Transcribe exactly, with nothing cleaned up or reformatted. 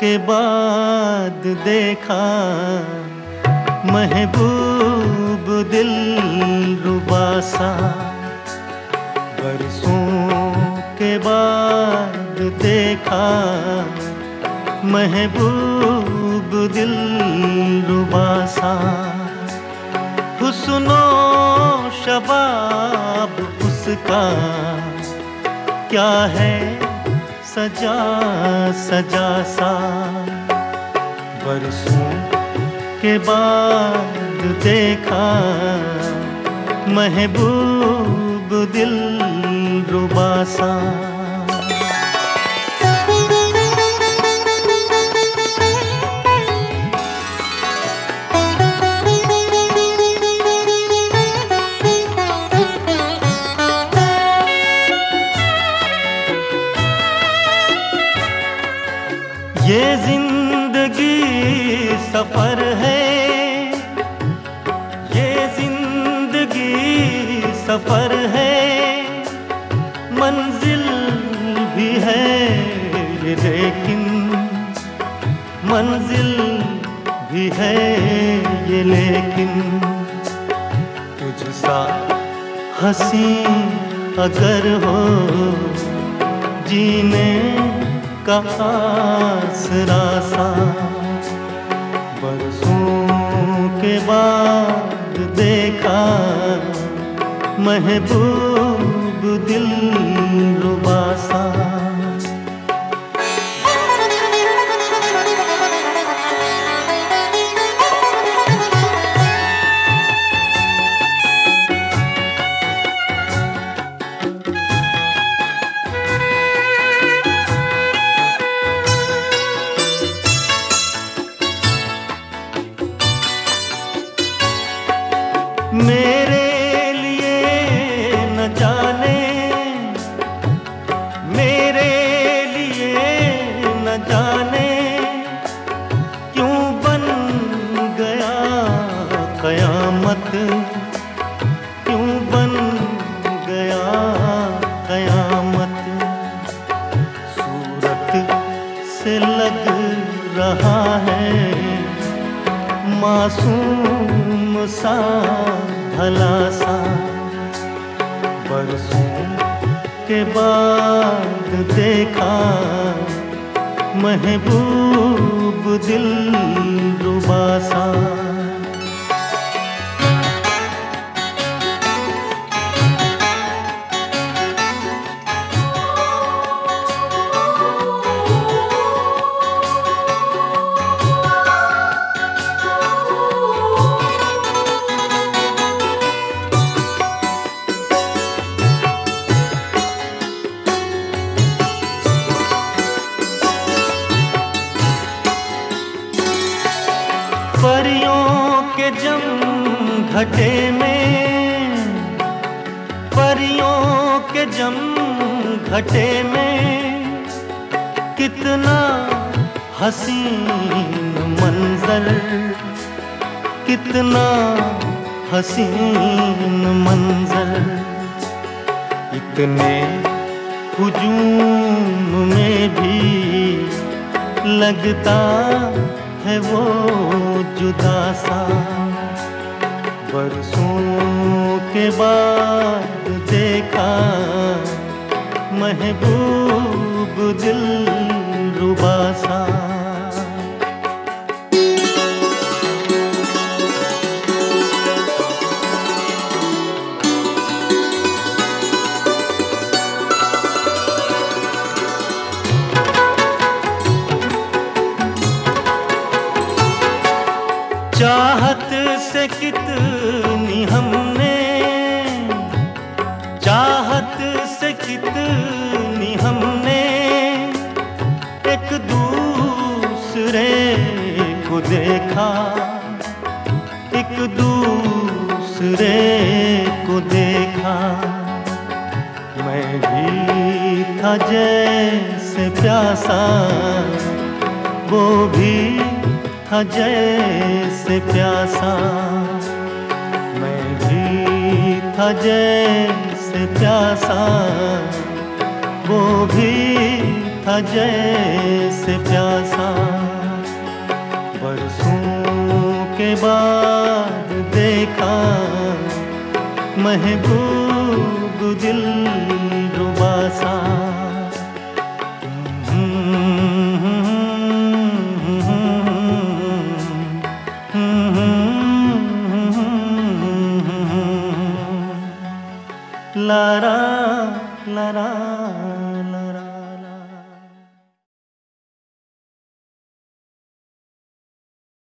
के बाद देखा महबूब दिलरुबा सा। बरसों के बाद देखा महबूब दिलरुबा सा। हुस्नो शबाब उसका क्या है सजा सजा सा। बरसों के बाद देखा महबूब दिलरुबा सा। ये जिंदगी सफर है, ये जिंदगी सफर है। मंजिल भी है ये लेकिन, मंजिल भी है ये लेकिन। तुझसा हंसी अगर हो जीने का आसरा सा। बरसों के बाद देखा महबूब दिलरुबा सा। मेरे लिए न जाने, मेरे लिए न जाने क्यों बन गया कयामत, क्यों बन गया कयामत। सूरत से लग रहा है मासूम सा भला सा। बरसों के बाद देखा महबूब दिलरुबा सा। परियों के जम घटे में, परियों के जम घटे में कितना हसीन मंजर, कितना हसीन मंजर। इतने हुजूम में भी लगता है वो जुदा सा। बरसों के बाद देखा महबूब दिलरुबा सा। चाहत से कितनी हमने, चाहत से कितनी हमने एक दूसरे को देखा, एक दूसरे को देखा। मैं भी था जैसे प्यासा, वो भी था जैसे प्यासा। मैं भी था जैसे प्यासा, वो भी था जैसे प्यासा। बरसों के बाद देखा महबूब दिल रुबा सा। Lara Lara